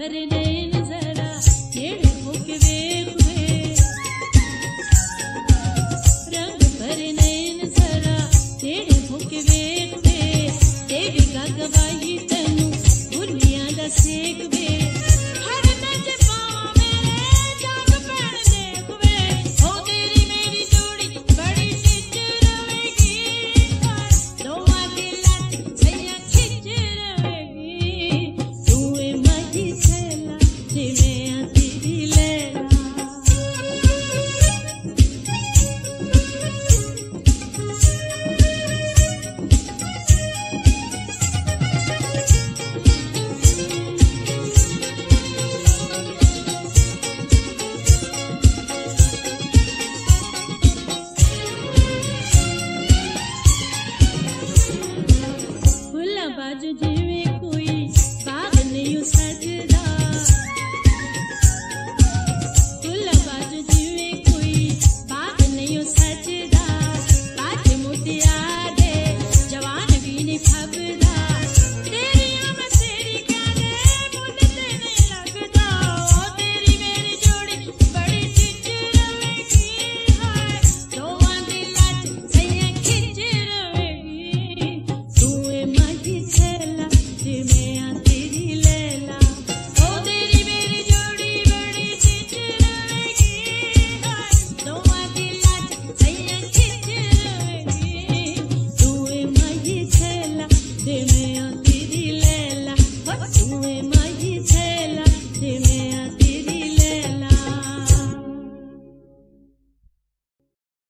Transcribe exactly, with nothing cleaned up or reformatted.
भरे नैन जरा टेढ़े होके वेख वे, रंग भरे नैन जरा टेढ़े होके वेख वे, तेरी गा गवाही तैनू भुलियां दा सेक वे, हर नच पावां मेरे जाग पैण देख वे, ओ तेरी मेरी जोड़ी बड़ी खिच रवेगी, दोवां दी लट सैया खिच रवेगी, तू ए माही छैला जिवें आ तेरी लैला। फुल्ला बाजू जी